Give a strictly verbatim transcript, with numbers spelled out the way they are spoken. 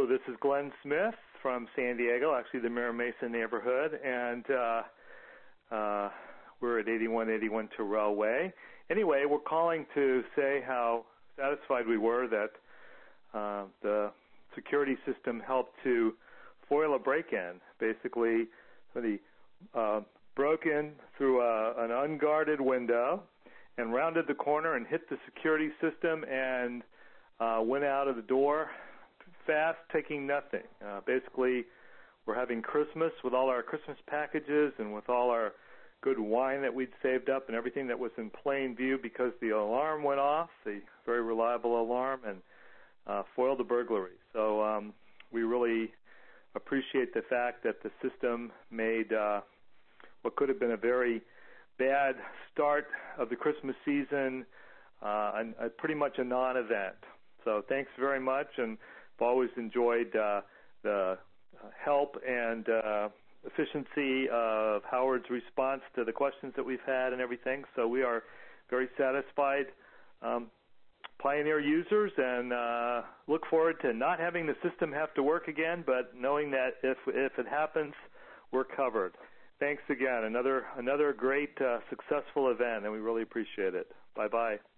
Hello, this is Glenn Smith from San Diego, actually the Mira Mesa neighborhood, and uh, uh, we're at eighty-one eighty-one Terrell Way. Anyway, we're calling to say how satisfied we were that uh, the security system helped to foil a break-in. Basically, somebody uh, broke in through a, an unguarded window and rounded the corner and hit the security system and uh, went out of the door fast, taking nothing. Uh, basically, we're having Christmas with all our Christmas packages and with all our good wine that we'd saved up and everything that was in plain view because the alarm went off, the very reliable alarm, and uh, foiled the burglary. So um, we really appreciate the fact that the system made uh, what could have been a very bad start of the Christmas season uh, and, uh, pretty much a non-event. So thanks very much, and I've always enjoyed uh, the help and uh, efficiency of Howard's response to the questions that we've had and everything. So we are very satisfied um, Pioneer users and uh, look forward to not having the system have to work again, but knowing that if if it happens, we're covered. Thanks again. Another another great uh, successful event, and we really appreciate it. Bye-bye.